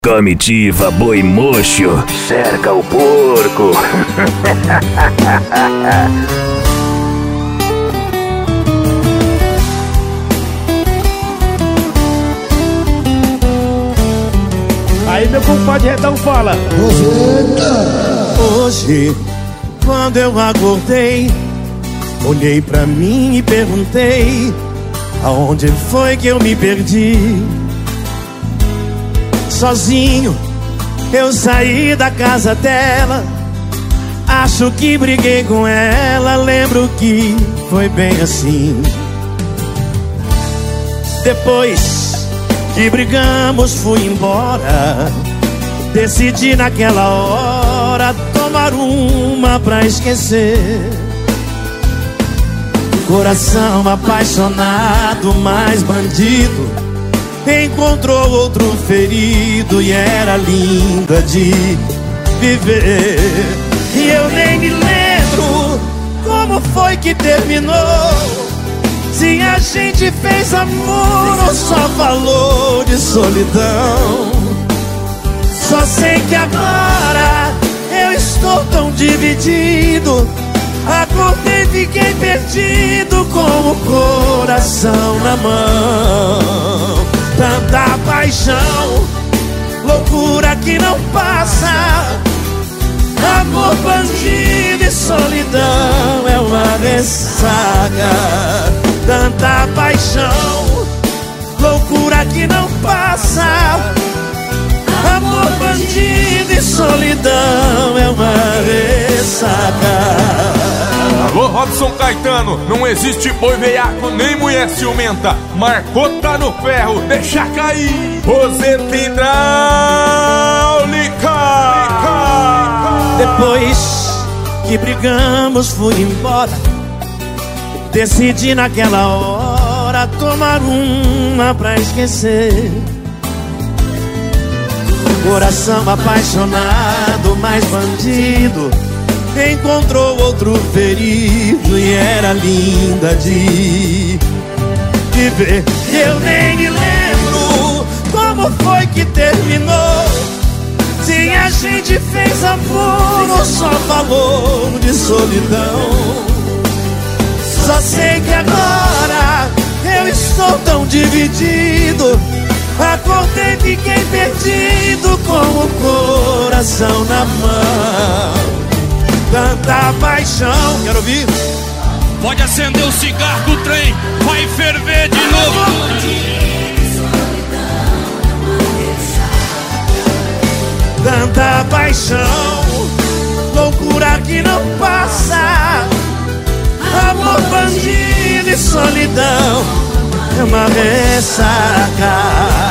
Comitiva Boi Mocho, cerca o porco. Aí meu compadre Redão fala: hoje, quando eu acordei, olhei pra mim e perguntei: aonde foi que eu me perdi? Sozinho, eu saí da casa dela. Acho que briguei com ela. Lembro que foi bem assim. Depois que brigamos, fui embora. Decidi naquela hora tomar uma pra esquecer. Coração apaixonado, mais bandido, encontrou outro ferido e era linda de viver. E eu nem me lembro como foi que terminou. Se a gente fez amor ou só falou de solidão. Só sei que agora eu estou tão dividido. Acordei, fiquei perdido com o coração na mão. Tanta paixão, loucura que não passa. Amor bandido e solidão é uma ressaca. Tanta paixão, loucura que não passa. Amor bandido e solidão é uma ressaca. Alô, Robson Caetano, não existe boi veiaco nem mulher ciumenta. Marcou, tá no ferro, deixa cair. Roseta hidráulica. Depois que brigamos, fui embora. Decidi naquela hora tomar uma pra esquecer. Coração apaixonado, mais bandido, encontrou outro ferido e era linda de viver. Eu nem me lembro como foi que terminou. Se a gente fez amor ou só falou de solidão. Só sei que agora eu estou tão dividido. Acordei, fiquei perdido com o coração na mão. Tanta paixão, quero ouvir. Pode acender o cigarro do trem, vai ferver de novo. Tanta paixão, loucura que não passa. Amor bandido e solidão é uma ressaca.